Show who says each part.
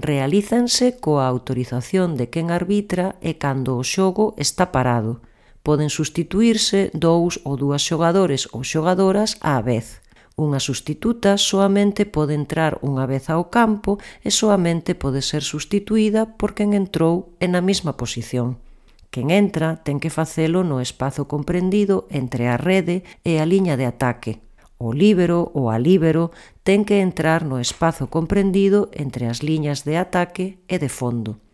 Speaker 1: realízanse coa autorización de quen arbitra e cando o xogo está parado. Poden substituírse 2 ou 2 xogadores ou xogadoras á vez. Unha substituta soamente pode entrar unha vez ao campo e soamente pode ser substituída por quen entrou na mesma posición. Quen entra ten que facelo no espazo comprendido entre a rede e a liña de ataque. O líbero ou a líbero ten que entrar no espazo comprendido entre as liñas de ataque e de fondo.